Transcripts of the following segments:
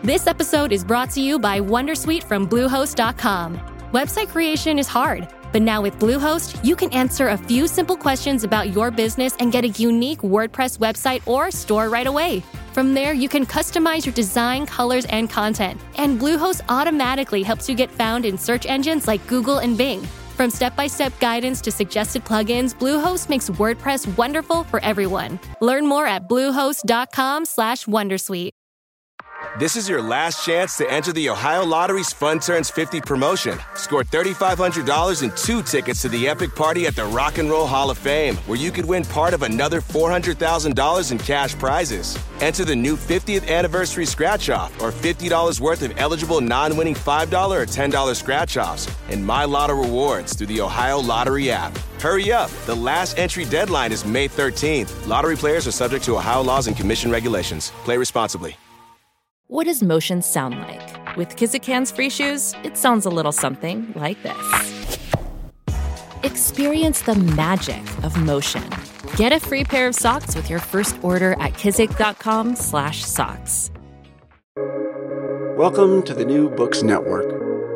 This episode is brought to you by Wondersuite from Bluehost.com. Website creation is hard, but now with Bluehost, you can answer a few simple questions about your business and get a unique WordPress website or store right away. From there, you can customize your design, colors, and content. And Bluehost automatically helps you get found in search engines like Google and Bing. From step-by-step guidance to suggested plugins, Bluehost makes WordPress wonderful for everyone. Learn more at bluehost.com/wondersuite. This is your last chance to enter the Ohio Lottery's Fun Turns 50 promotion. Score $3,500 and 2 tickets to the epic party at the Rock and Roll Hall of Fame, where you could win part of another $400,000 in cash prizes. Enter the new 50th anniversary scratch-off or $50 worth of eligible non-winning $5 or $10 scratch-offs and My Lotto rewards through the Ohio Lottery app. Hurry up. The last entry deadline is May 13th. Lottery players are subject to Ohio laws and commission regulations. Play responsibly. What does motion sound like? With Kizikans free shoes, it sounds a little something like this. Experience the magic of motion. Get a free pair of socks with your first order at kizik.com/socks. Welcome to the New Books Network.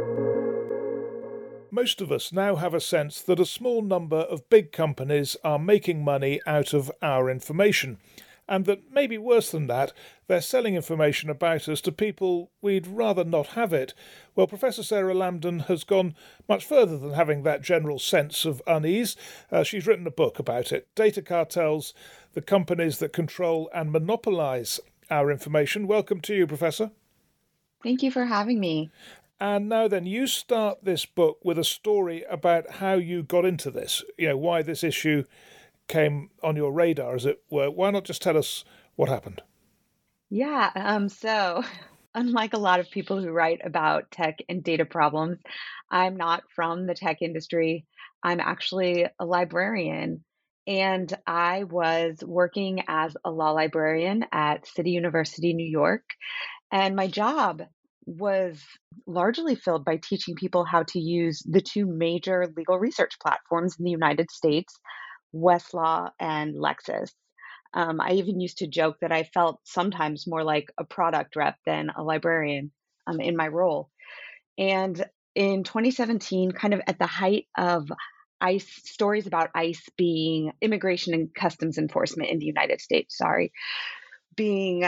Most of us now have a sense that a small number of big companies are making money out of our information. And that maybe worse than that, they're selling information about us to people we'd rather not have it. Well, Professor Sarah Lambden has gone much further than having that general sense of unease. She's written a book about it, Data Cartels, the Companies That Control and Monopolise Our Information. Welcome to you, Professor. Thank you for having me. And now then, you start this book with a story about how you got into this, why this issue came on your radar, as it were. Why not just tell us what happened? Yeah, so unlike a lot of people who write about tech and data problems, I'm not from the tech industry. I'm actually a librarian, and I was working as a law librarian at City University, New York, and my job was largely filled by teaching people how to use the two major legal research platforms in the United States, Westlaw and Lexis. I even used to joke that I felt sometimes more like a product rep than a librarian in my role. And in 2017, kind of at the height of ICE stories about ICE being immigration and customs enforcement in the United States, being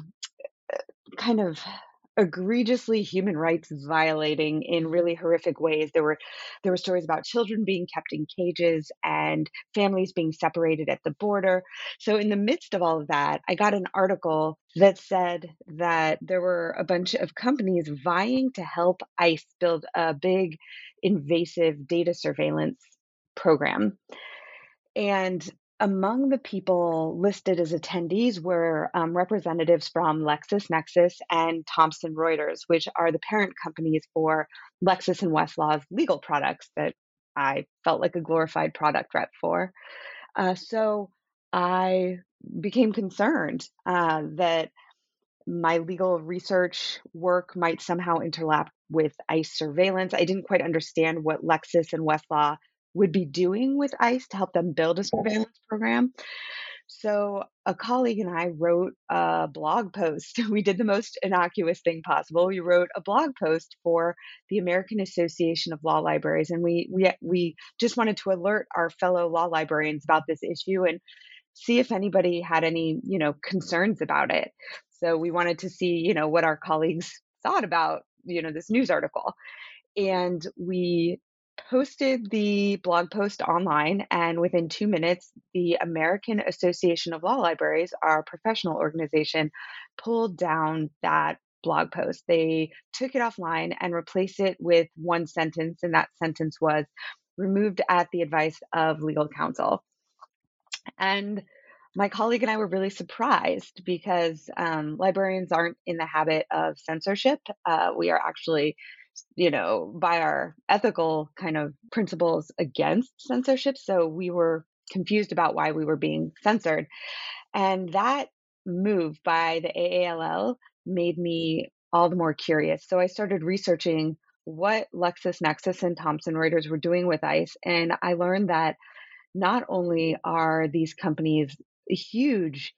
kind of egregiously human rights violating in really horrific ways. There were stories about children being kept in cages and families being separated at the border. So in the midst of all of that, I got an article that said that there were a bunch of companies vying to help ICE build a big invasive data surveillance program. And among the people listed as attendees were representatives from LexisNexis and Thomson Reuters, which are the parent companies for Lexis and Westlaw's legal products that I felt like a glorified product rep for. So I became concerned that my legal research work might somehow interlap with ICE surveillance. I didn't quite understand what Lexis and Westlaw would be doing with ICE to help them build a surveillance program. So a colleague and I wrote a blog post. We did the most innocuous thing possible. We wrote a blog post for the American Association of Law Libraries, and we just wanted to alert our fellow law librarians about this issue and see if anybody had any, concerns about it. So we wanted to see, what our colleagues thought about, this news article. And we posted the blog post online, and within 2 minutes, the American Association of Law Libraries, our professional organization, pulled down that blog post. They took it offline and replaced it with one sentence, and that sentence was removed at the advice of legal counsel. And my colleague and I were really surprised because librarians aren't in the habit of censorship. We are actually, by our ethical kind of principles against censorship. So we were confused about why we were being censored. And that move by the AALL made me all the more curious. So I started researching what LexisNexis and Thomson Reuters were doing with ICE. And I learned that not only are these companies huge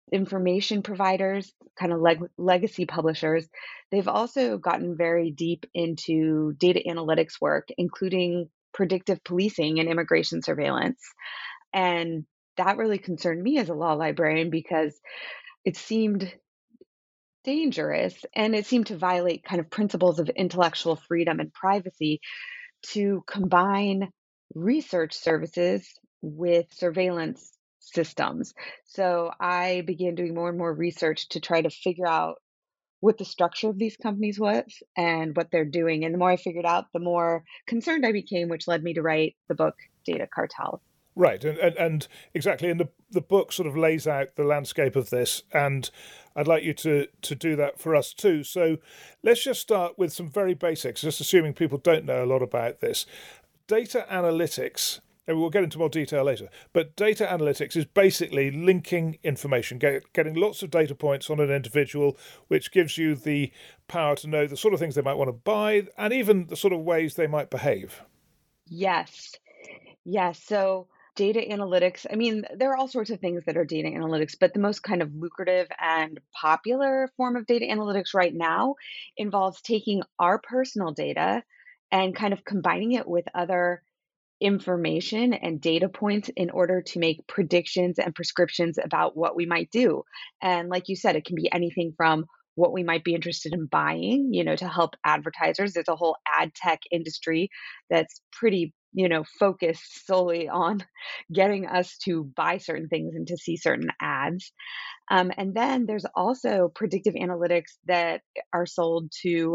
information providers, kind of legacy publishers, they've also gotten very deep into data analytics work, including predictive policing and immigration surveillance. And that really concerned me as a law librarian because it seemed dangerous and it seemed to violate kind of principles of intellectual freedom and privacy to combine research services with surveillance systems. So I began doing more and more research to try to figure out what the structure of these companies was and what they're doing. And the more I figured out, the more concerned I became, which led me to write the book Data Cartels. Right, and exactly, and the book sort of lays out the landscape of this, and I'd like you to do that for us too. So let's just start with some very basics, just assuming people don't know a lot about this. Data analytics, and we'll get into more detail later, but data analytics is basically linking information, getting lots of data points on an individual, which gives you the power to know the sort of things they might want to buy and even the sort of ways they might behave. Yes. Yes. So data analytics, I mean, there are all sorts of things that are data analytics, but the most kind of lucrative and popular form of data analytics right now involves taking our personal data and kind of combining it with other information and data points in order to make predictions and prescriptions about what we might do. And like you said, it can be anything from what we might be interested in buying, to help advertisers. There's a whole ad tech industry that's pretty, focused solely on getting us to buy certain things and to see certain ads. And then there's also predictive analytics that are sold to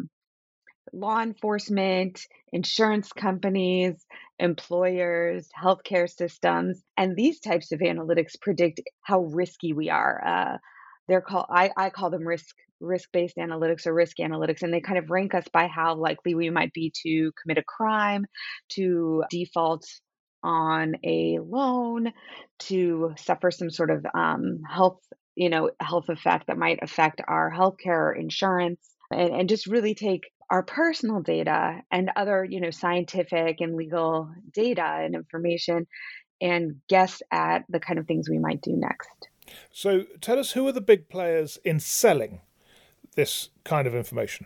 law enforcement, insurance companies, employers, healthcare systems, and these types of analytics predict how risky we are. They're called I call them risk-based analytics or risk analytics, and they kind of rank us by how likely we might be to commit a crime, to default on a loan, to suffer some sort of health effect that might affect our healthcare or insurance, and just really take our personal data and other, scientific and legal data and information and guess at the kind of things we might do next. So tell us, who are the big players in selling this kind of information?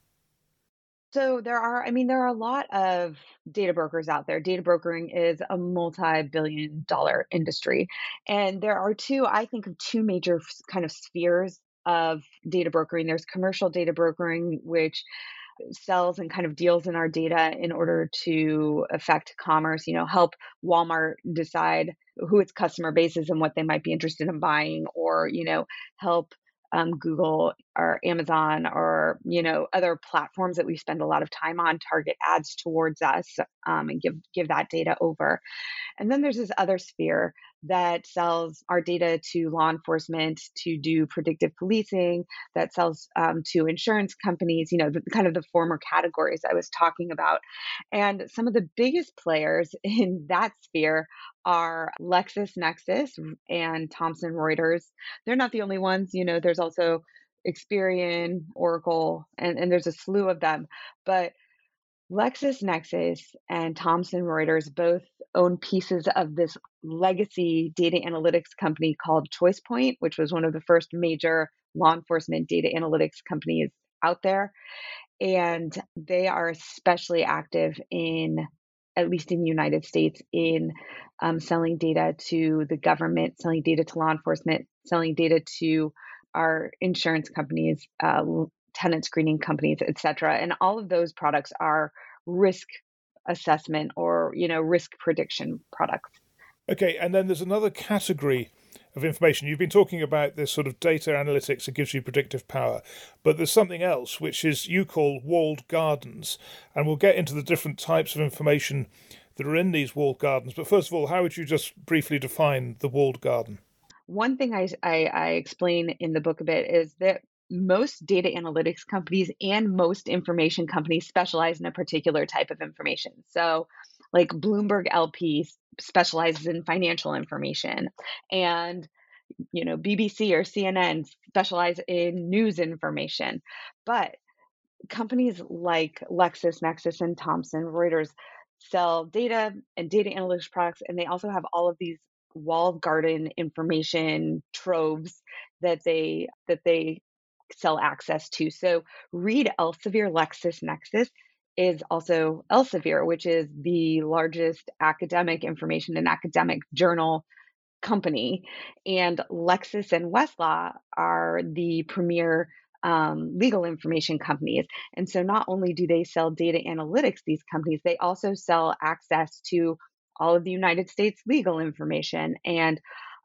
So there are a lot of data brokers out there. Data brokering is a multi-billion dollar industry. And there are I think of two major kind of spheres of data brokering. There's commercial data brokering, which sells and kind of deals in our data in order to affect commerce, help Walmart decide who its customer base is and what they might be interested in buying, or, help Google or Amazon or, other platforms that we spend a lot of time on target ads towards us, and give that data over. And then there's this other sphere that sells our data to law enforcement to do predictive policing, that sells to insurance companies, kind of the former categories I was talking about. And some of the biggest players in that sphere are LexisNexis and Thomson Reuters. They're not the only ones, there's also Experian, Oracle, and there's a slew of them. But LexisNexis and Thomson Reuters both own pieces of this legacy data analytics company called ChoicePoint, which was one of the first major law enforcement data analytics companies out there. And they are especially active at least in the United States, in selling data to the government, selling data to law enforcement, selling data to our insurance companies, tenant screening companies, et cetera. And all of those products are risk assessment or, risk prediction products. Okay, and then there's another category of information. You've been talking about this sort of data analytics that gives you predictive power, but there's something else which is you call walled gardens, and we'll get into the different types of information that are in these walled gardens. But first of all, how would you just briefly define the walled garden? One thing I explain in the book a bit is that most data analytics companies and most information companies specialize in a particular type of information. So, like Bloomberg LP specializes in financial information, and BBC or CNN specialize in news information. But companies like LexisNexis and Thomson Reuters sell data and data analytics products, and they also have all of these walled garden information troves that they sell access to. So Reed Elsevier LexisNexis is also Elsevier, which is the largest academic information and academic journal company, and Lexis and Westlaw are the premier legal information companies. And so not only do they sell data analytics, these companies, they also sell access to all of the United States legal information and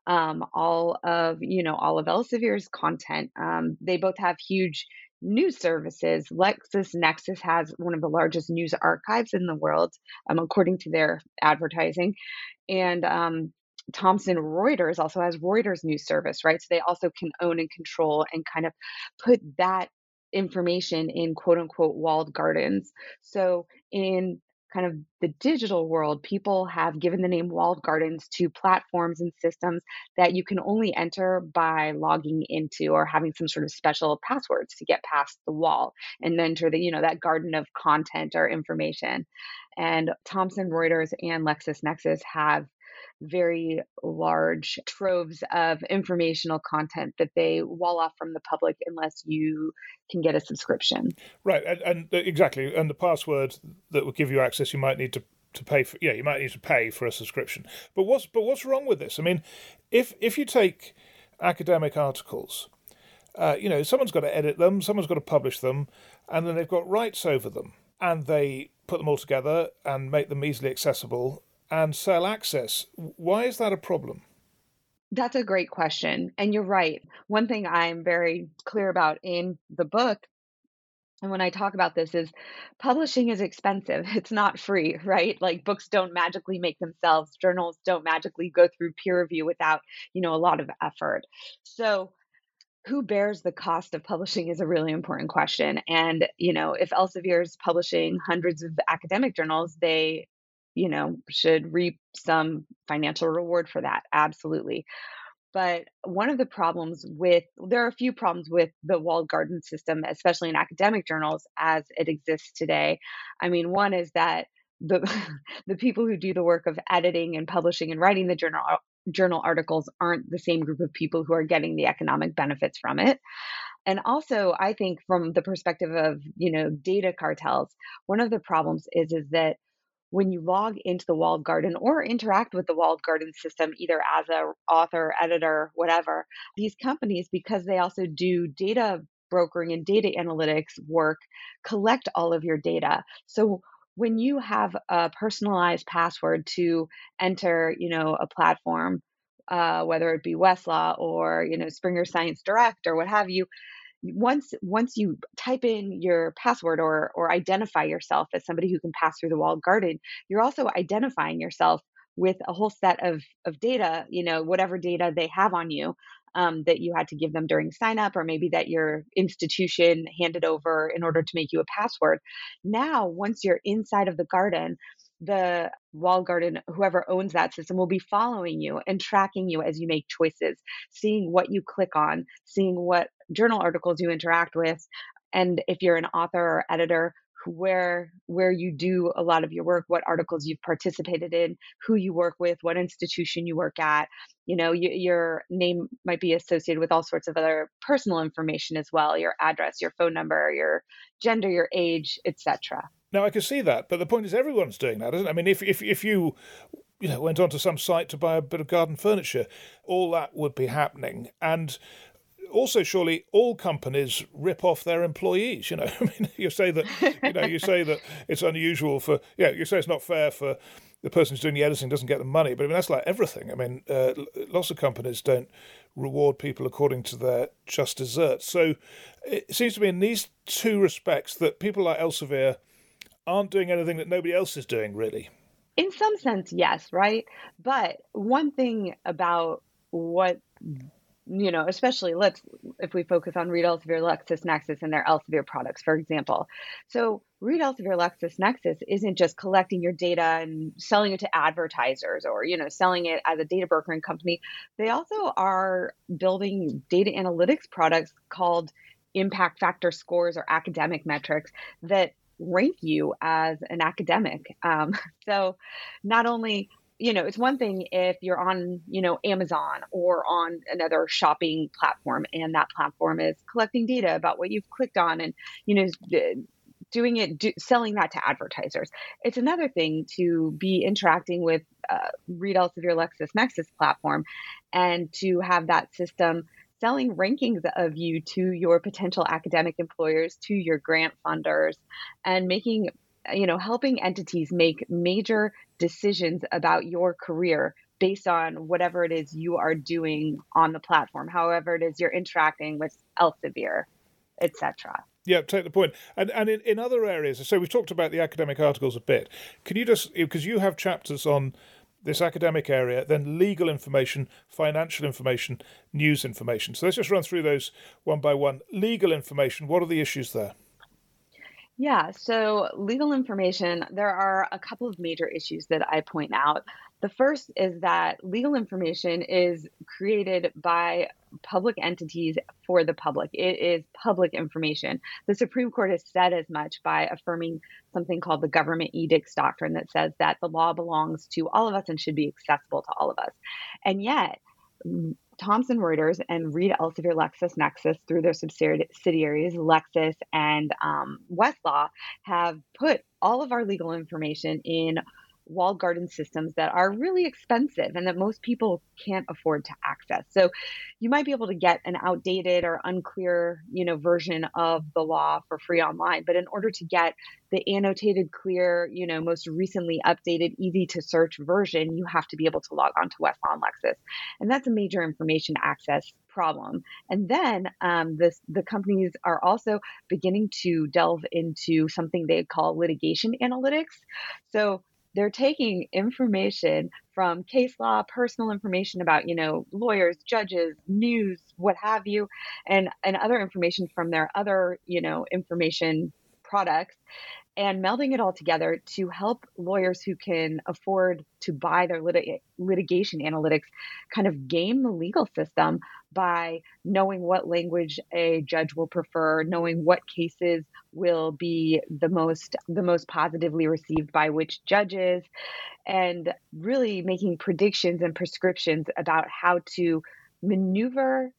all of Elsevier's content. They both have huge news services. LexisNexis has one of the largest news archives in the world, according to their advertising. And Thomson Reuters also has Reuters news service, right? So they also can own and control and kind of put that information in quote unquote walled gardens. So in kind of the digital world, people have given the name walled gardens to platforms and systems that you can only enter by logging into or having some sort of special passwords to get past the wall and enter that garden of content or information. And Thomson Reuters and LexisNexis have very large troves of informational content that they wall off from the public unless you can get a subscription. Right, and exactly, and the password that will give you access, you might need to pay for. Yeah, you might need to pay for a subscription. But what's wrong with this? I mean, if you take academic articles, someone's got to edit them, someone's got to publish them, and then they've got rights over them, and they put them all together and make them easily accessible and sell access. Why is that a problem? That's a great question. And you're right. One thing I'm very clear about in the book, and when I talk about this, is publishing is expensive. It's not free, right? Like books don't magically make themselves, journals don't magically go through peer review without, a lot of effort. So who bears the cost of publishing is a really important question. And, if Elsevier is publishing hundreds of academic journals, they should reap some financial reward for that. Absolutely. But there are a few problems with the walled garden system, especially in academic journals as it exists today. I mean, one is that the the people who do the work of editing and publishing and writing the journal articles aren't the same group of people who are getting the economic benefits from it. And also, I think from the perspective of, data cartels, one of the problems is that when you log into the walled garden or interact with the walled garden system, either as a author, editor, whatever, these companies, because they also do data brokering and data analytics work, collect all of your data. So when you have a personalized password to enter, a platform, whether it be Westlaw or, Springer Science Direct or what have you, once you type in your password or identify yourself as somebody who can pass through the walled garden, you're also identifying yourself with a whole set of data, whatever data they have on you, that you had to give them during sign up, or maybe that your institution handed over in order to make you a password. Now, once you're inside of the garden, the walled garden, whoever owns that system, will be following you and tracking you as you make choices, seeing what you click on, seeing what journal articles you interact with, and if you're an author or editor, where you do a lot of your work, what articles you've participated in, who you work with, what institution you work at. Your name might be associated with all sorts of other personal information as well, your address, your phone number, your gender, your age, etc. Now, I can see that, but the point is everyone's doing that, isn't it? I mean, if you went onto some site to buy a bit of garden furniture, all that would be happening. And also, surely all companies rip off their employees. I mean, you say that it's unusual you say it's not fair for the person who's doing the editing doesn't get the money, but I mean that's like everything. I mean, lots of companies don't reward people according to their just desserts. So it seems to me in these two respects that people like Elsevier aren't doing anything that nobody else is doing, really. In some sense, yes, right? But one thing about what, especially if we focus on Reed Elsevier, LexisNexis, and their Elsevier products, for example. So Reed Elsevier, LexisNexis isn't just collecting your data and selling it to advertisers or, selling it as a data brokering company. They also are building data analytics products called impact factor scores or academic metrics that rank you as an academic. So not only it's one thing if you're on, Amazon or on another shopping platform, and that platform is collecting data about what you've clicked on and, you know, selling that to advertisers. It's another thing to be interacting with Read Elsevier LexisNexis platform and to have that system selling rankings of you to your potential academic employers, to your grant funders, and helping entities make major decisions about your career based on whatever it is you are doing on the platform, however it is you're interacting with Elsevier, etc. Yeah, take the point. And in other areas, so we've talked about the academic articles a bit. Can you just, because you have chapters on this academic area, then legal information, financial information, news information. So let's just run through those one by one. Legal information, what are the issues there? Yeah, so legal information, there are a couple of major issues that I point out. The first is that legal information is created by public entities for the public. It is public information. The Supreme Court has said as much by affirming something called the government edicts doctrine that says that the law belongs to all of us and should be accessible to all of us. And yet, Thomson Reuters and Read Elsevier LexisNexis, through their subsidiaries, Lexis and Westlaw, have put all of our legal information in walled garden systems that are really expensive and that most people can't afford to access. So you might be able to get an outdated or unclear, version of the law for free online. But in order to get the annotated, clear, most recently updated, easy to search version, you have to be able to log on to Westlaw and Lexis. And that's a major information access problem. And then the companies are also beginning to delve into something they call litigation analytics. So they're taking information from case law, personal information about, lawyers, judges, news, what have you, and other information from their other, information products, and melding it all together to help lawyers who can afford to buy their litigation analytics kind of game the legal system by knowing what language a judge will prefer, knowing what cases will be the most positively received by which judges, and really making predictions and prescriptions about how to maneuver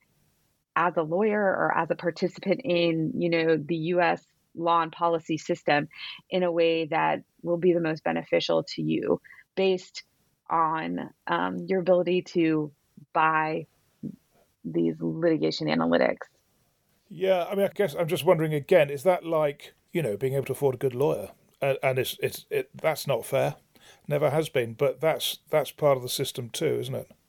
as a lawyer or as a participant in, the U.S. law and policy system in a way that will be the most beneficial to you based on your ability to buy these litigation analytics. Yeah, I guess I'm just wondering again, is that like, being able to afford a good lawyer? And it's that's not fair. Never has been, but that's part of the system too, isn't it?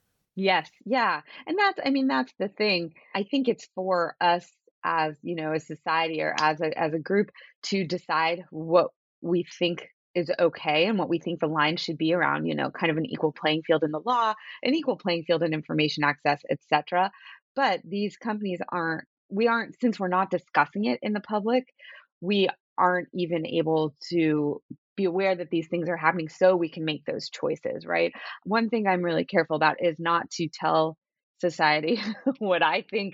Yes, yeah. And that's the thing. I think it's for us as, a society or as a group to decide what we think is okay and what we think the line should be around, kind of an equal playing field in the law, an equal playing field in information access, etc. But these companies since we're not discussing it in the public, we aren't even able to be aware that these things are happening so we can make those choices, right? One thing I'm really careful about is not to tell society what I think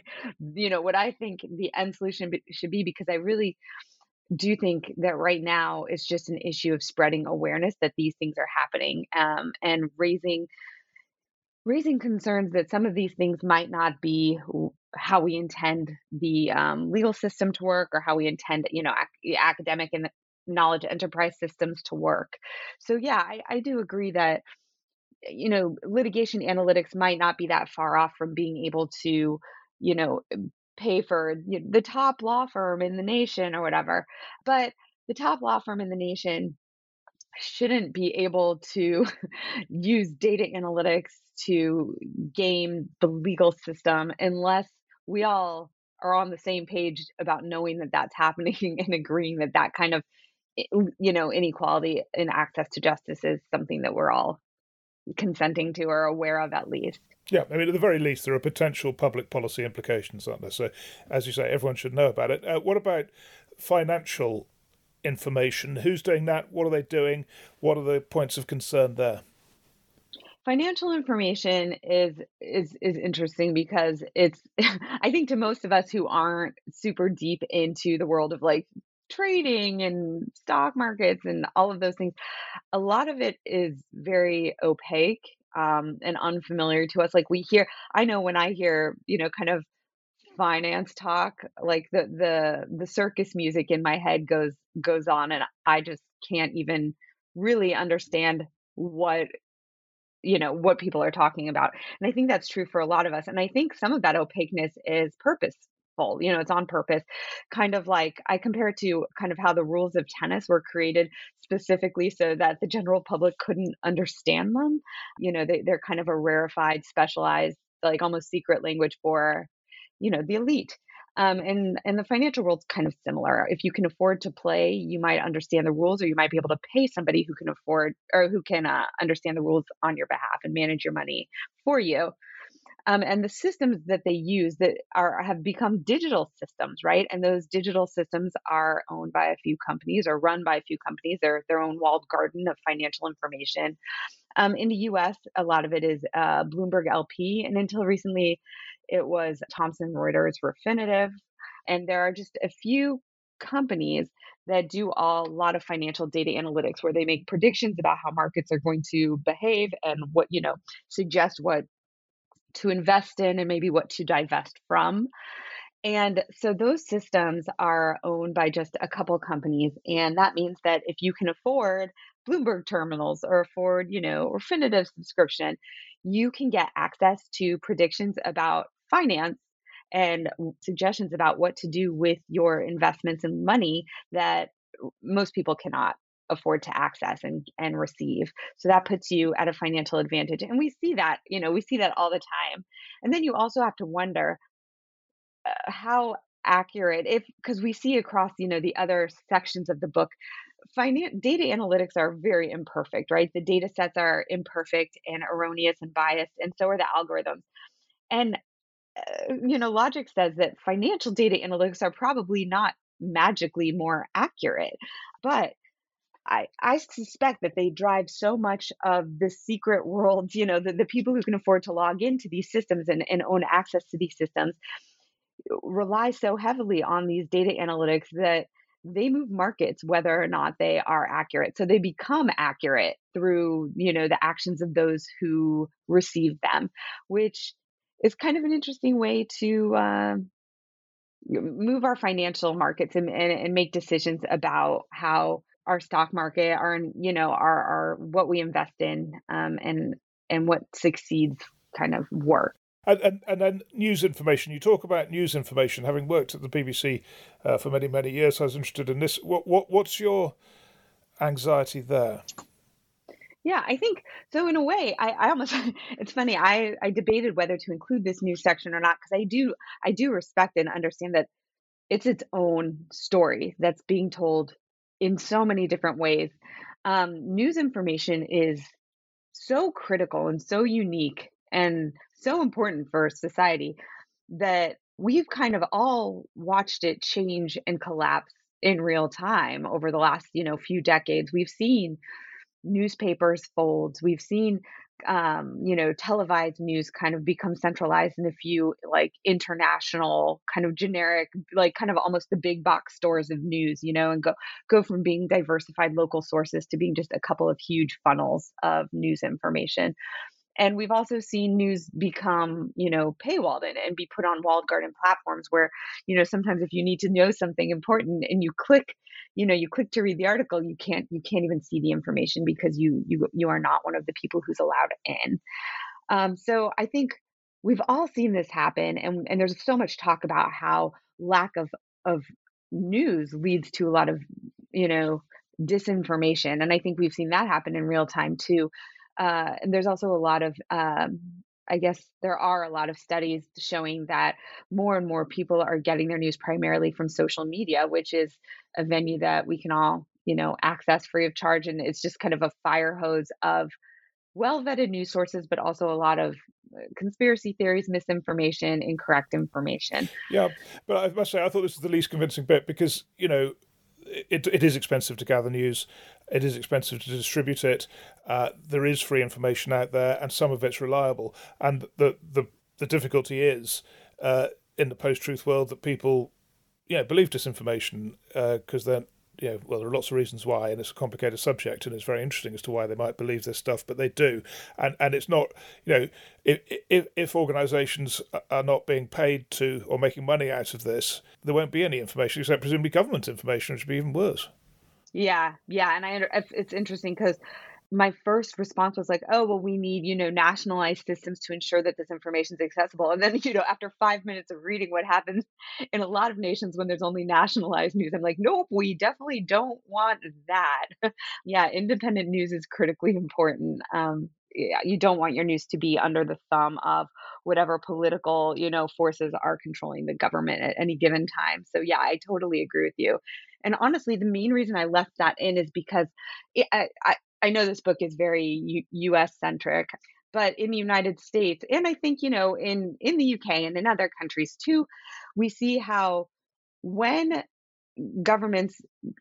the end solution should be, because I really do think that right now it's just an issue of spreading awareness that these things are happening, and raising concerns that some of these things might not be how we intend the legal system to work, or how we intend, academic and knowledge enterprise systems to work. So yeah, I do agree that, litigation analytics might not be that far off from being able to, pay for the top law firm in the nation or whatever. But the top law firm in the nation shouldn't be able to use data analytics to game the legal system unless we all are on the same page about knowing that that's happening and agreeing that that kind of, inequality in access to justice is something that we're all consenting to or aware of at least. Yeah, at the very least, there are potential public policy implications, aren't there? So, as you say, everyone should know about it. What about financial information? Who's doing that? What are they doing? What are the points of concern there? Financial information is interesting because it's I think to most of us who aren't super deep into the world of like trading and stock markets and all of those things, a lot of it is very opaque, and unfamiliar to us. Like I know when I hear, kind of finance talk, like the circus music in my head goes on, and I just can't even really understand what what people are talking about. And I think that's true for a lot of us. And I think some of that opaqueness is purposeful. It's on purpose. Kind of like I compare it to kind of how the rules of tennis were created specifically so that the general public couldn't understand them. They're kind of a rarefied, specialized, like almost secret language for, the elite. And the financial world's kind of similar. If you can afford to play, you might understand the rules, or you might be able to pay somebody who can afford or who can understand the rules on your behalf and manage your money for you. And the systems that they use that have become digital systems, right? And those digital systems are owned by a few companies or run by a few companies. They're their own walled garden of financial information. In the US, a lot of it is Bloomberg LP, and until recently, it was Thomson Reuters Refinitiv. And there are just a few companies that do a lot of financial data analytics where they make predictions about how markets are going to behave and what, suggest what to invest in and maybe what to divest from. And so those systems are owned by just a couple companies. And that means that if you can afford Bloomberg terminals or afford, or Refinitiv subscription, you can get access to predictions about finance and suggestions about what to do with your investments and money that most people cannot afford to access and receive. So that puts you at a financial advantage. And we see that, we see that all the time. And then you also have to wonder, how accurate, if because we see across the other sections of the book, data analytics are very imperfect, right? The data sets are imperfect and erroneous and biased, and so are the algorithms. And logic says that financial data analytics are probably not magically more accurate, but I suspect that they drive so much of the secret world, the people who can afford to log into these systems and own access to these systems rely so heavily on these data analytics that they move markets whether or not they are accurate. So they become accurate through, the actions of those who receive them, which is kind of an interesting way to move our financial markets and make decisions about how our stock market, our what we invest in, and what succeeds kind of work. And then news information. You talk about news information. Having worked at the BBC for many, many years, I was interested in this. What's your anxiety there? Yeah, I think so. In a way, I almost it's funny. I debated whether to include this news section or not because I do respect and understand that it's its own story that's being told in so many different ways. News information is so critical and so unique and so important for society that we've kind of all watched it change and collapse in real time over the last few decades. We've seen newspapers fold. We've seen televised news kind of become centralized in a few like international kind of generic, like kind of almost the big box stores of news, and go from being diversified local sources to being just a couple of huge funnels of news information. And we've also seen news become, paywalled and be put on walled garden platforms where, sometimes if you need to know something important and you click to read the article, you can't even see the information because you are not one of the people who's allowed in. So I think we've all seen this happen, and there's so much talk about how lack of news leads to a lot of, disinformation. And I think we've seen that happen in real time too. And there's also a lot of, I guess there are a lot of studies showing that more and more people are getting their news primarily from social media, which is a venue that we can all, access free of charge. And it's just kind of a fire hose of well-vetted news sources, but also a lot of conspiracy theories, misinformation, incorrect information. Yeah, but I must say, I thought this was the least convincing bit because, it is expensive to gather news. It is expensive to distribute it. There is free information out there, and some of it's reliable. And the difficulty is in the post-truth world that people believe disinformation because then, well, there are lots of reasons why, and it's a complicated subject, and it's very interesting as to why they might believe this stuff, but they do. And it's not, if organisations are not being paid to or making money out of this, there won't be any information except presumably government information, which would be even worse. Yeah, yeah, and it's interesting because my first response was like, "Oh, well, we need, nationalized systems to ensure that this information is accessible." And then, after 5 minutes of reading what happens in a lot of nations when there's only nationalized news, I'm like, "Nope, we definitely don't want that." Yeah, independent news is critically important. Yeah, you don't want your news to be under the thumb of whatever political, forces are controlling the government at any given time. So yeah, I totally agree with you. And honestly, the main reason I left that in is because it, I know this book is very US centric, but in the United States, and I think, in the UK and in other countries too, we see how when governments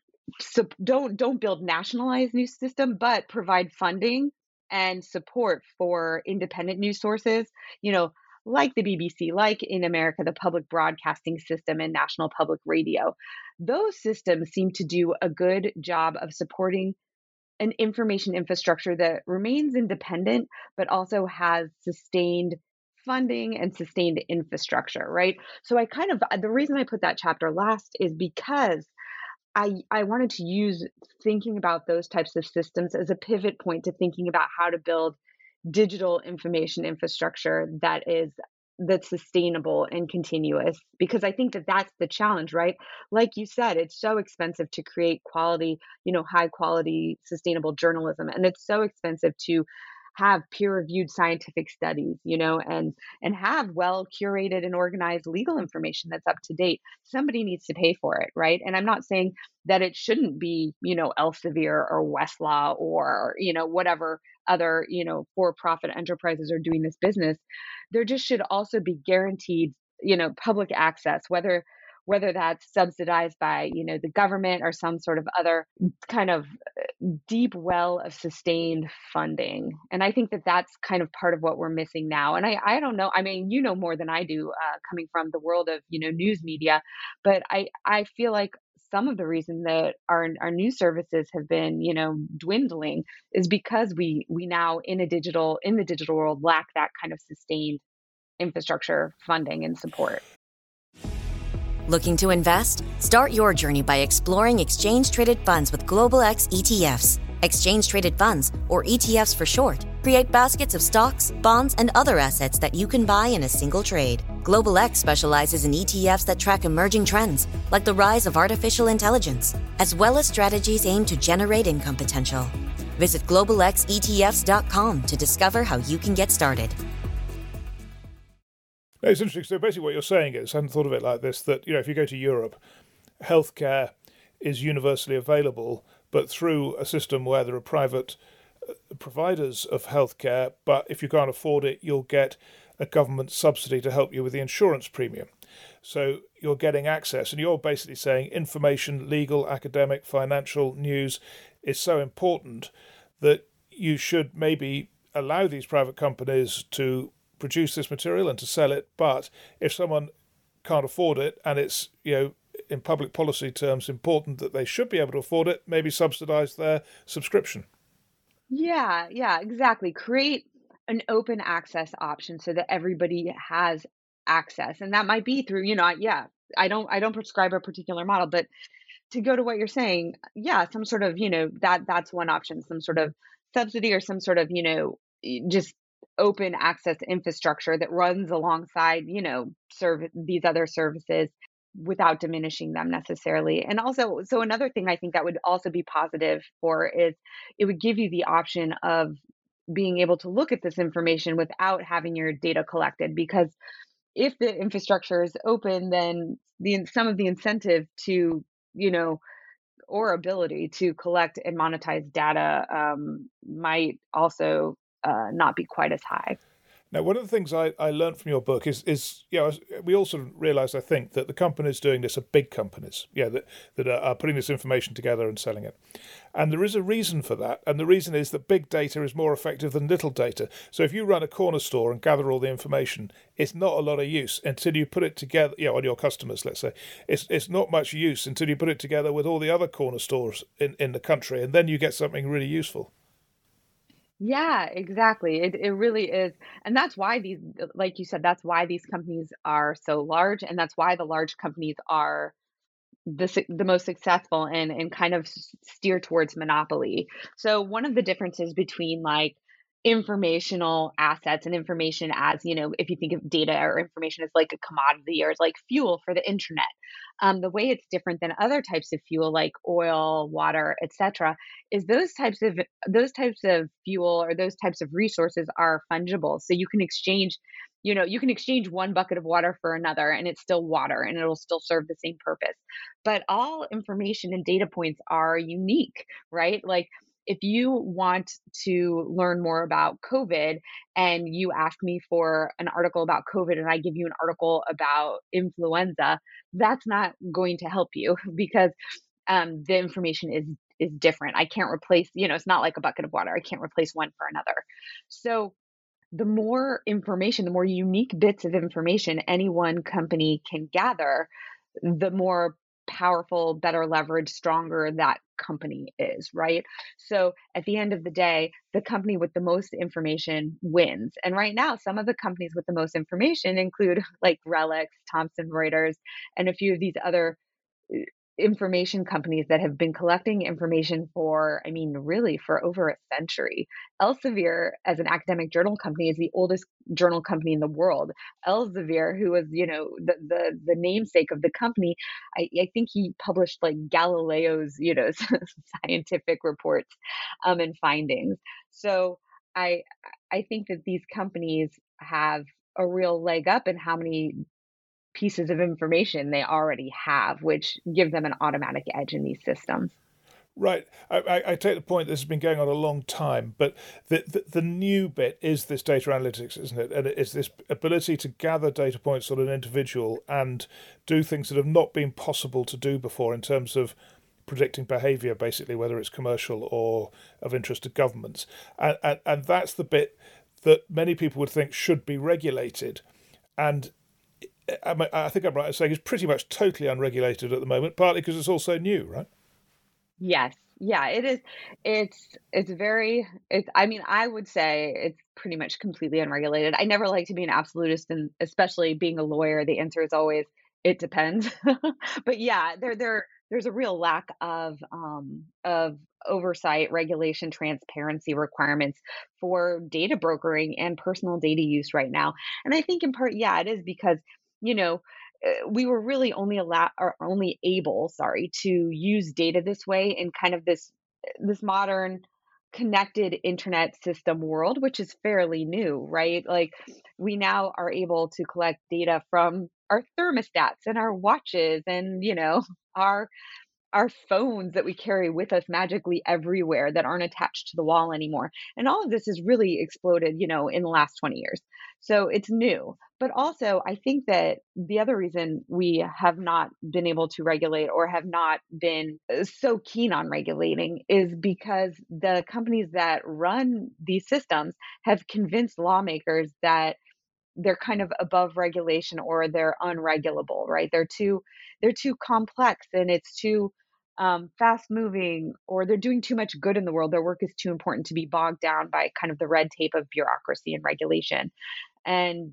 don't build nationalized news system, but provide funding and support for independent news sources, you know, like the BBC, like in America, the public broadcasting system and national public radio. Those systems seem to do a good job of supporting an information infrastructure that remains independent, but also has sustained funding and sustained infrastructure, right? So the reason I put that chapter last is because I wanted to use thinking about those types of systems as a pivot point to thinking about how to build digital information infrastructure that's sustainable and continuous, because I think that that's the challenge, right? Like you said, it's so expensive to create quality, high quality sustainable journalism, and it's so expensive to have peer reviewed scientific studies, and have well curated and organized legal information that's up to date. Somebody needs to pay for it, right? And I'm not saying that it shouldn't be, Elsevier or Westlaw or, whatever other, for-profit enterprises are doing this business. There just should also be guaranteed, public access, whether that's subsidized by, the government or some sort of other kind of deep well of sustained funding. And I think that that's kind of part of what we're missing now. And I don't know, I mean, you know more than I do, coming from the world of, news media, but I feel like some of the reason that our news services have been, dwindling is because we now in the digital world lack that kind of sustained infrastructure funding and support. Looking to invest? Start your journey by exploring exchange-traded funds with Global X ETFs. Exchange-traded funds, or ETFs for short, create baskets of stocks, bonds, and other assets that you can buy in a single trade. Global X specializes in ETFs that track emerging trends, like the rise of artificial intelligence, as well as strategies aimed to generate income potential. Visit globalxetfs.com to discover how you can get started. No, it's interesting. So basically what you're saying is, I hadn't thought of it like this, that, if you go to Europe, healthcare is universally available, but through a system where there are private providers of healthcare, but if you can't afford it, you'll get a government subsidy to help you with the insurance premium. So you're getting access, and you're basically saying information, legal, academic, financial news is so important that you should maybe allow these private companies to produce this material and to sell it, but if someone can't afford it and it's, in public policy terms important that they should be able to afford it, maybe subsidize their subscription. Yeah, exactly. Create an open access option so that everybody has access. And that might be through, I don't prescribe a particular model, but to go to what you're saying, yeah, some sort of, that's one option, some sort of subsidy or some sort of, just open access infrastructure that runs alongside, these other services without diminishing them necessarily. And also, so another thing I think that would also be positive for is it would give you the option of being able to look at this information without having your data collected, because if the infrastructure is open, then some of the incentive to, or ability to collect and monetize data might also not be quite as high. Now, one of the things I learned from your book is we all sort of realise, I think, that the companies doing this are big companies, that are putting this information together and selling it. And there is a reason for that. And the reason is that big data is more effective than little data. So if you run a corner store and gather all the information, it's not a lot of use until you put it together, on your customers, let's say. It's not much use until you put it together with all the other corner stores in the country. And then you get something really useful. Yeah, exactly. It really is. And that's why these, like you said, that's why these companies are so large. And that's why the large companies are the most successful and kind of steer towards monopoly. So one of the differences between like informational assets and information as, if you think of data or information as like a commodity or as like fuel for the internet, the way it's different than other types of fuel like oil, water, etc., is those types of fuel or those types of resources are fungible. So you can exchange one bucket of water for another and it's still water and it'll still serve the same purpose. But all information and data points are unique, right? Like if you want to learn more about COVID and you ask me for an article about COVID and I give you an article about influenza, that's not going to help you because the information is different. I can't replace, it's not like a bucket of water. I can't replace one for another. So the more information, the more unique bits of information any one company can gather, the more powerful, better leverage, stronger that company is, right? So at the end of the day, the company with the most information wins. And right now, some of the companies with the most information include like Relics, Thomson Reuters, and a few of these other uh, information companies that have been collecting information for, I mean, really for over a century. Elsevier, as an academic journal company, is the oldest journal company in the world. Elsevier, who was, the namesake of the company, I think he published like Galileo's, scientific reports and findings. So I I think that these companies have a real leg up in how many pieces of information they already have, which give them an automatic edge in these systems. Right. I take the point this has been going on a long time, but the new bit is this data analytics, isn't it? And it's this ability to gather data points on an individual and do things that have not been possible to do before in terms of predicting behaviour, basically, whether it's commercial or of interest to governments. And that's the bit that many people would think should be regulated. And I think I'm right in saying it's pretty much totally unregulated at the moment, partly because it's all so new, right? Yes. Yeah, it is. I mean, I would say it's pretty much completely unregulated. I never like to be an absolutist, and especially being a lawyer, the answer is always it depends. But yeah, there's a real lack of oversight, regulation, transparency requirements for data brokering and personal data use right now. And I think in part, yeah, it is because, you know, we were really only able, sorry, to use data this way in kind of this modern connected internet system world, which is fairly new, right? Like we now are able to collect data from our thermostats and our watches and, our our phones that we carry with us magically everywhere that aren't attached to the wall anymore. And all of this has really exploded, in the last 20 years. So it's new. But also, I think that the other reason we have not been able to regulate or have not been so keen on regulating is because the companies that run these systems have convinced lawmakers that they're kind of above regulation or they're unregulable, right? They're too complex and it's too fast moving, or they're doing too much good in the world. Their work is too important to be bogged down by kind of the red tape of bureaucracy and regulation. And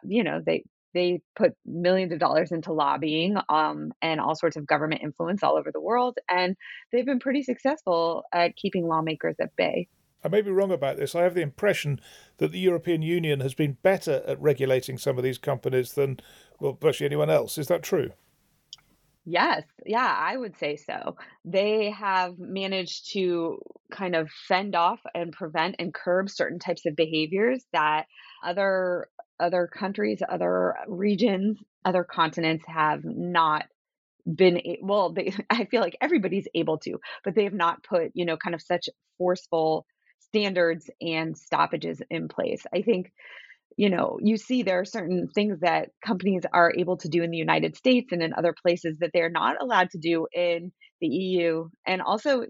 they put millions of dollars into lobbying and all sorts of government influence all over the world, and they've been pretty successful at keeping lawmakers at bay. I may be wrong about this. I have the impression that the European Union has been better at regulating some of these companies than, well, virtually anyone else. Is that true? Yes, yeah, I would say so. They have managed to kind of fend off and prevent and curb certain types of behaviors that other countries, other regions, other continents have not well, I feel like everybody's able to, but they have not put, kind of such forceful standards and stoppages in place. I think you see there are certain things that companies are able to do in the United States and in other places that they're not allowed to do in the EU, and also,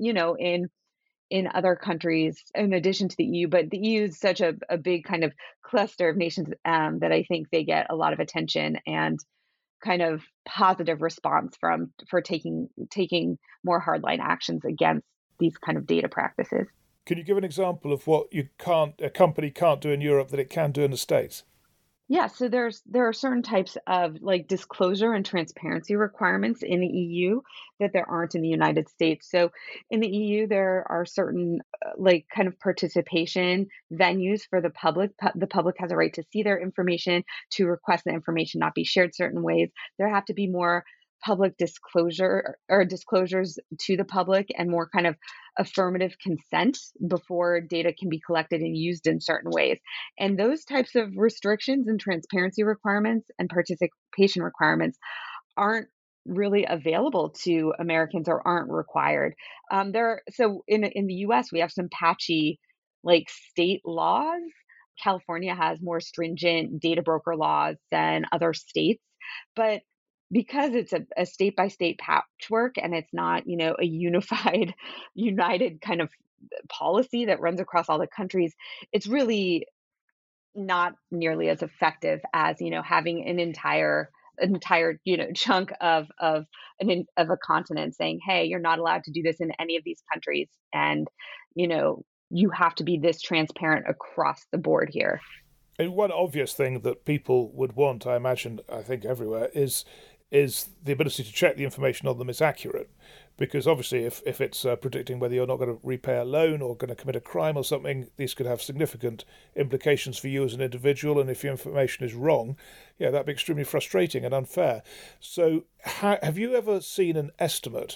in other countries in addition to the EU. But the EU is such a big kind of cluster of nations, that I think they get a lot of attention and kind of positive response for taking more hardline actions against these kind of data practices. Can you give an example of what a company can't do in Europe that it can do in the States? Yeah, so there are certain types of like disclosure and transparency requirements in the EU that there aren't in the United States. So in the EU, there are certain like kind of participation venues for the public. The public has a right to see their information, to request the information not be shared certain ways. There have to be more public disclosure or disclosures to the public and more kind of affirmative consent before data can be collected and used in certain ways. And those types of restrictions and transparency requirements and participation requirements aren't really available to Americans or aren't required. So in the US, we have some patchy like state laws. California has more stringent data broker laws than other states, but because it's a state by state patchwork and it's not, a unified, united kind of policy that runs across all the countries, it's really not nearly as effective as, having an entire chunk of a continent saying, hey, you're not allowed to do this in any of these countries, and you have to be this transparent across the board here. And one obvious thing that people would want, I imagine, I think everywhere, is the ability to check the information on them is accurate. Because obviously if it's predicting whether you're not going to repay a loan or going to commit a crime or something, these could have significant implications for you as an individual. And if your information is wrong, that'd be extremely frustrating and unfair. So have you ever seen an estimate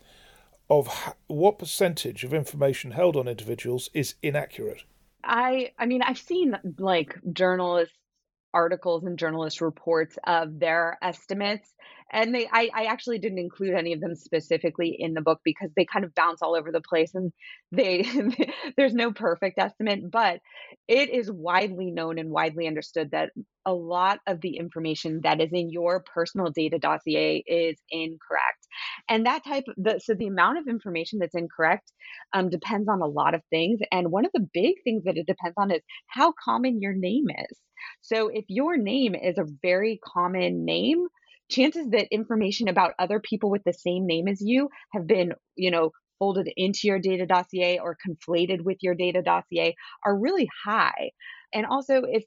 of what percentage of information held on individuals is inaccurate? I mean, I've seen like journalists articles and journalist reports of their estimates. And I actually didn't include any of them specifically in the book because they kind of bounce all over the place and there's no perfect estimate, but it is widely known and widely understood that a lot of the information that is in your personal data dossier is incorrect. And so the amount of information that's incorrect depends on a lot of things. And one of the big things that it depends on is how common your name is. So if your name is a very common name, chances that information about other people with the same name as you have been, folded into your data dossier or conflated with your data dossier are really high. And also if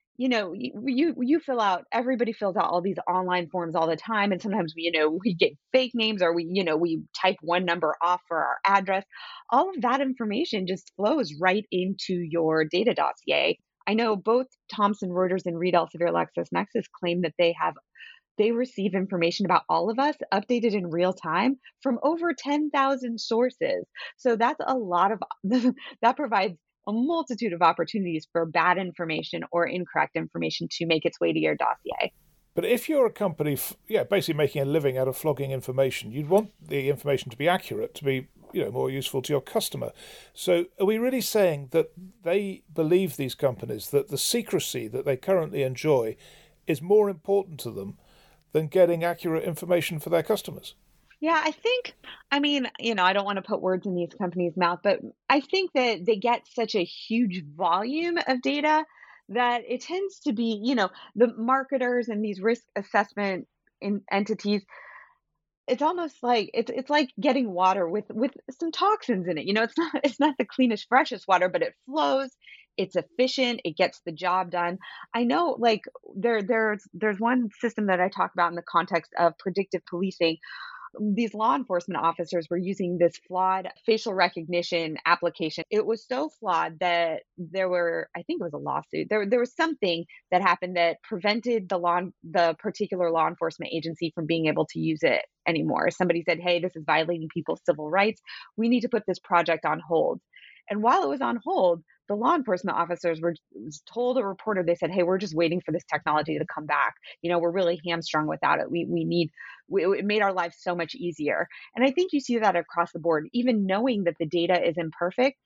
everybody fills out all these online forms all the time. And sometimes we get fake names or we type one number off for our address. All of that information just flows right into your data dossier. I know both Thomson Reuters and Reed Elsevier LexisNexis claim that they receive information about all of us updated in real time from over 10,000 sources. So that's a lot of that provides a multitude of opportunities for bad information or incorrect information to make its way to your dossier. But if you're a company, basically making a living out of flogging information, you'd want the information to be accurate, to be more useful to your customer. So are we really saying that they believe, these companies, that the secrecy that they currently enjoy is more important to them than getting accurate information for their customers? Yeah, I don't want to put words in these companies' mouth, but I think that they get such a huge volume of data that it tends to be, the marketers and these risk assessment entities, it's almost like it's like getting water with some toxins in it. It's not the cleanest, freshest water, but it flows. It's efficient. It gets the job done. I know, like there's one system that I talk about in the context of predictive policing. These law enforcement officers were using this flawed facial recognition application. It was so flawed that I think it was a lawsuit. There was something that happened that prevented the particular law enforcement agency from being able to use it anymore. Somebody said, hey, this is violating people's civil rights. We need to put this project on hold. And while it was on hold, the law enforcement officers told a reporter, they said, hey, we're just waiting for this technology to come back. We're really hamstrung without it. It made our lives so much easier. And I think you see that across the board, even knowing that the data is imperfect.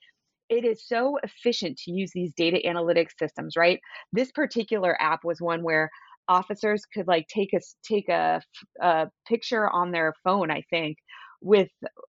it is so efficient to use these data analytics systems, right? This particular app was one where officers could like take a picture on their phone, I think, with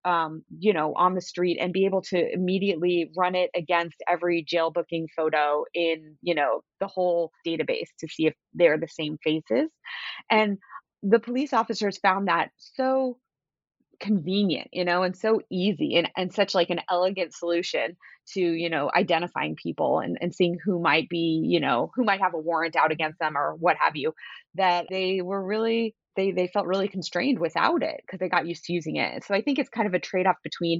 on the street and be able to immediately run it against every jail booking photo in the whole database to see if they're the same faces. And the police officers found that so convenient, and so easy and such like an elegant solution to, identifying people and seeing who might be, who might have a warrant out against them or what have you, that they were really, they felt really constrained without it because they got used to using it. So I think it's kind of a trade-off between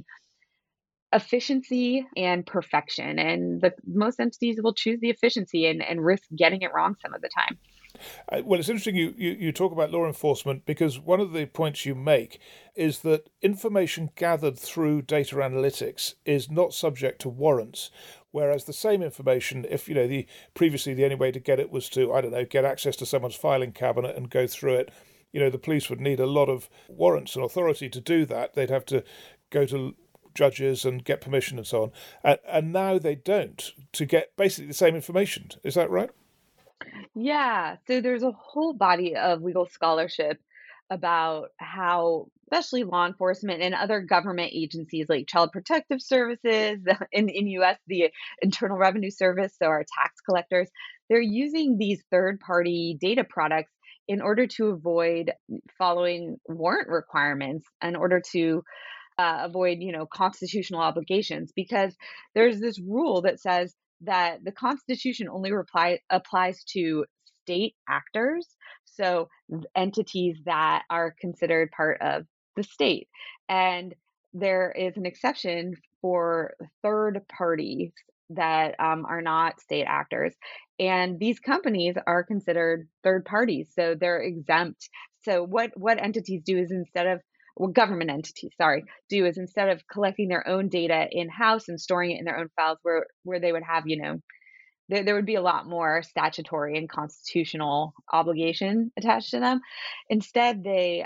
efficiency and perfection. And the most entities will choose the efficiency and risk getting it wrong some of the time. Well, it's interesting you talk about law enforcement because one of the points you make is that information gathered through data analytics is not subject to warrants, whereas the same information, if previously the only way to get it was to, I don't know, get access to someone's filing cabinet and go through it, the police would need a lot of warrants and authority to do that. They'd have to go to judges and get permission and so on, and now they don't to get basically the same information. Is that right? Yeah. So there's a whole body of legal scholarship about how, especially law enforcement and other government agencies like Child Protective Services, in US, the Internal Revenue Service, so our tax collectors, they're using these third-party data products in order to avoid following warrant requirements, in order to avoid, constitutional obligations, because there's this rule that says that the Constitution only applies to state actors, so entities that are considered part of the state. And there is an exception for third parties that are not state actors. And these companies are considered third parties, so they're exempt. So what entities do is instead of well, government entities, sorry, do is instead of collecting their own data in-house and storing it in their own files where they would have, there would be a lot more statutory and constitutional obligation attached to them. Instead,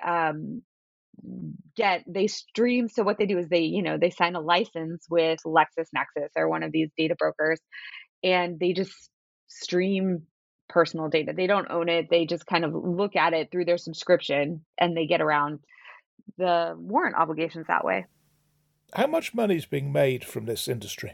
they stream. So what they do is they sign a license with LexisNexis or one of these data brokers, and they just stream personal data. They don't own it. They just kind of look at it through their subscription, and they get around the warrant obligations that way. How much money is being made from this industry?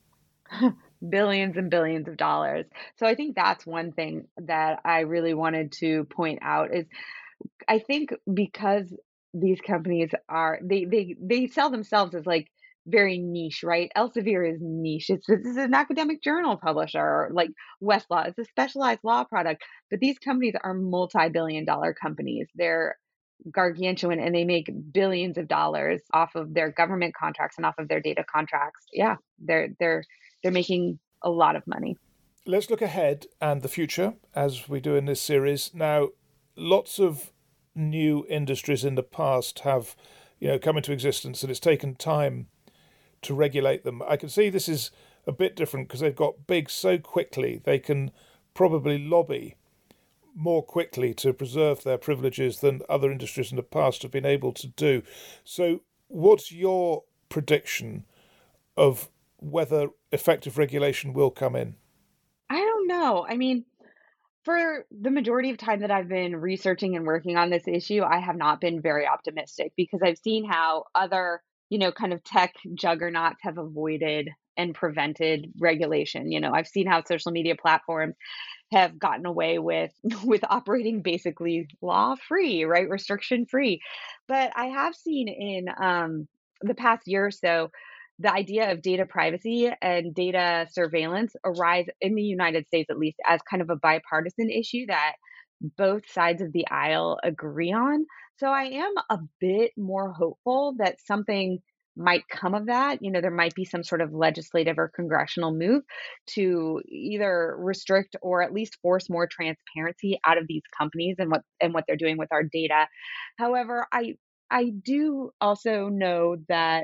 Billions and billions of dollars. So I think that's one thing that I really wanted to point out is I think because these companies are they sell themselves as like very niche, right? Elsevier is niche. This is an academic journal publisher, like Westlaw. It's a specialized law product. But these companies are multi-billion dollar companies. They're gargantuan and they make billions of dollars off of their government contracts and off of their data contracts. Yeah, they're making a lot of money. Let's look ahead and the future as we do in this series. Now, lots of new industries in the past have, come into existence, and it's taken time to regulate them. I can see this is a bit different because they've got big so quickly they can probably lobby more quickly to preserve their privileges than other industries in the past have been able to do. So what's your prediction of whether effective regulation will come in? I don't know. I mean, for the majority of time that I've been researching and working on this issue, I have not been very optimistic because I've seen how other, kind of tech juggernauts have avoided and prevented regulation. I've seen how social media platforms have gotten away with with operating basically law free, right? Restriction free. But I have seen in the past year or so the idea of data privacy and data surveillance arise in the United States, at least, as kind of a bipartisan issue that both sides of the aisle agree on. So I am a bit more hopeful that something might come of that. There might be some sort of legislative or congressional move to either restrict or at least force more transparency out of these companies and what they're doing with our data. However, I do also know that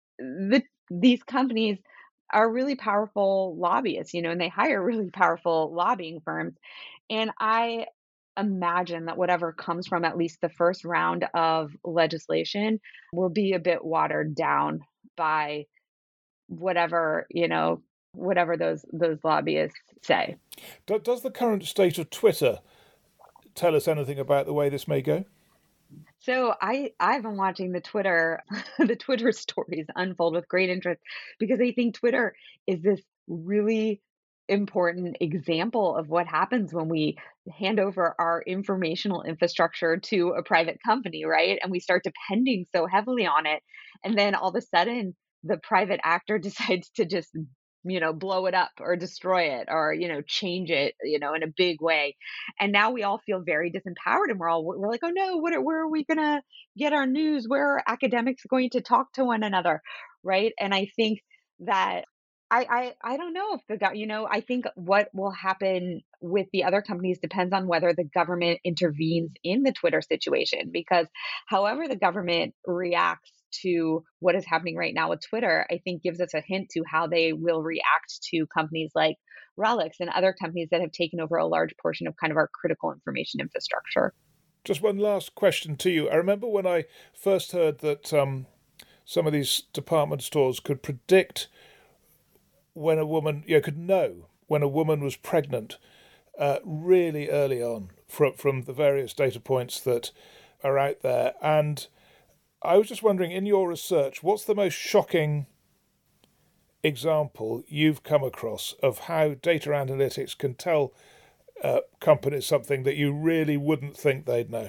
these companies are really powerful lobbyists, and they hire really powerful lobbying firms. And I imagine that whatever comes from at least the first round of legislation will be a bit watered down by whatever, whatever those lobbyists say. Does the current state of Twitter tell us anything about the way this may go? So I've been watching the Twitter the Twitter stories unfold with great interest because I think Twitter is this really important example of what happens when we hand over our informational infrastructure to a private company, right? And we start depending so heavily on it. And then all of a sudden the private actor decides to just blow it up or destroy it or change it in a big way, and now we all feel very disempowered, and we're like, oh no, where are we gonna get our news? Where are academics going to talk to one another, right? And I think that I don't know if I think what will happen with the other companies depends on whether the government intervenes in the Twitter situation, because however the government reacts to what is happening right now with Twitter, I think gives us a hint to how they will react to companies like Relix and other companies that have taken over a large portion of kind of our critical information infrastructure. Just one last question to you. I remember when I first heard that some of these department stores could predict when a woman, could know when a woman was pregnant really early on from the various data points that are out there. And I was just wondering, in your research, what's the most shocking example you've come across of how data analytics can tell companies something that you really wouldn't think they'd know?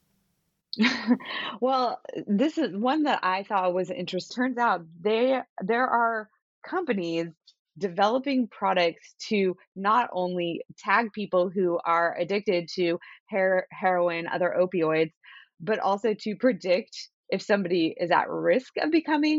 Well, this is one that I thought was interesting. Turns out there are companies developing products to not only tag people who are addicted to heroin, other opioids, but also to predict if somebody is at risk of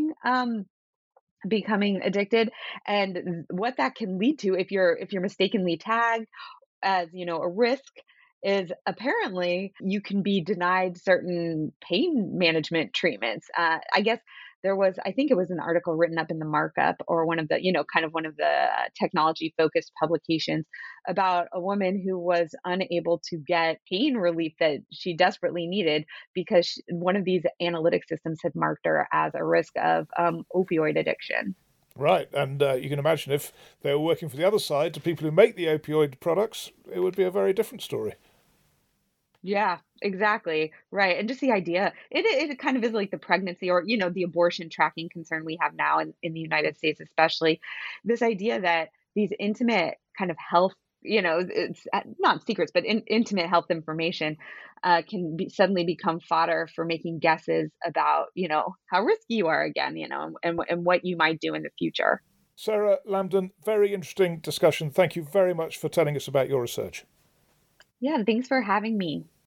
becoming addicted, and what that can lead to if you're mistakenly tagged as a risk is apparently you can be denied certain pain management treatments. I guess I think it was an article written up in the Markup, or one of the kind of one of the technology focused publications, about a woman who was unable to get pain relief that she desperately needed because one of these analytic systems had marked her as a risk of opioid addiction. Right, and you can imagine if they were working for the other side, to people who make the opioid products, it would be a very different story. Yeah, exactly. Right. And just the idea, it kind of is like the pregnancy or, the abortion tracking concern we have now in the United States, especially this idea that these intimate kind of health, it's not secrets, but intimate health information can suddenly become fodder for making guesses about, how risky you are again, and what you might do in the future. Sarah Lambdin, very interesting discussion. Thank you very much for telling us about your research. Yeah, thanks for having me.